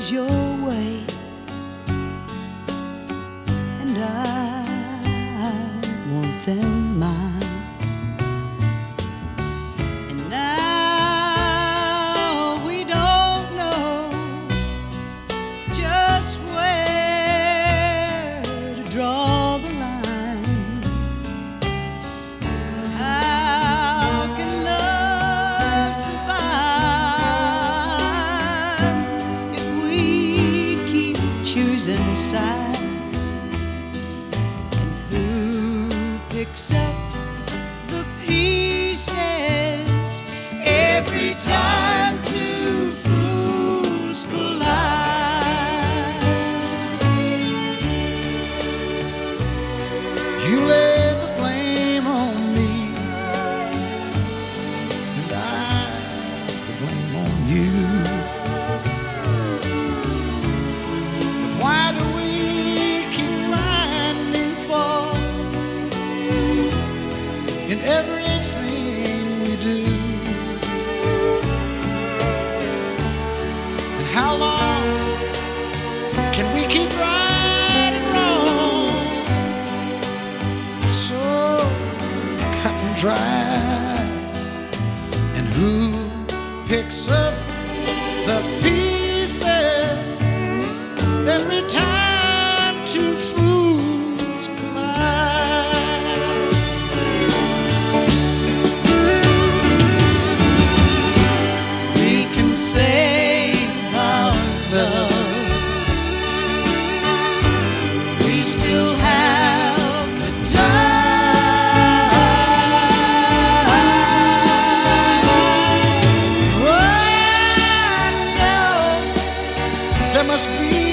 things your way, and I want them mine. And now we don't know just where to draw the line. How can love survive if we keep choosing sides? And who picks up the pieces every time two fools collide? You laid the blame on me, and I the blame on you. But why do we keep finding fault in everything we do? And how long can we keep right and wrong so cut and dry? And who picks up the pieces every time two fools collide? We can save our love. We still have the time. Oh, I know there must be